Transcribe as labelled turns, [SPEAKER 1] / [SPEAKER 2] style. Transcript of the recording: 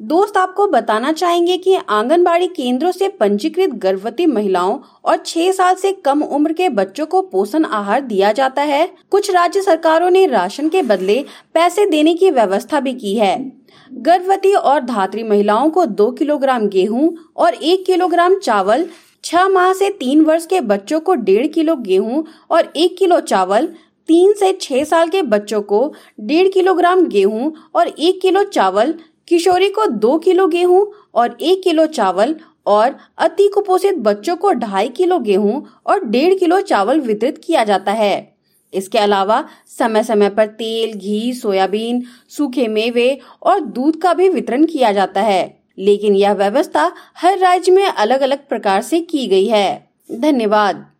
[SPEAKER 1] दोस्त आपको बताना चाहेंगे कि आंगनबाड़ी केंद्रों से पंजीकृत गर्भवती महिलाओं और 6 साल से कम उम्र के बच्चों को पोषण आहार दिया जाता है। कुछ राज्य सरकारों ने राशन के बदले पैसे देने की व्यवस्था भी की है। गर्भवती और धात्री महिलाओं को 2 किलोग्राम गेहूं और 1 किलोग्राम चावल, 6 माह से 3 वर्ष के बच्चों को 1.5 किलो गेहूं और 1 किलो चावल, 3 से 6 साल के बच्चों को 1.5 किलोग्राम गेहूं और 1 किलो चावल, किशोरी को 2 किलो गेहूं और 1 किलो चावल और अति कुपोषित बच्चों को 2.5 किलो गेहूं और 1.5 किलो चावल वितरित किया जाता है। इसके अलावा समय समय पर तेल, घी, सोयाबीन, सूखे मेवे और दूध का भी वितरण किया जाता है, लेकिन यह व्यवस्था हर राज्य में अलग अलग प्रकार से की गई है। धन्यवाद।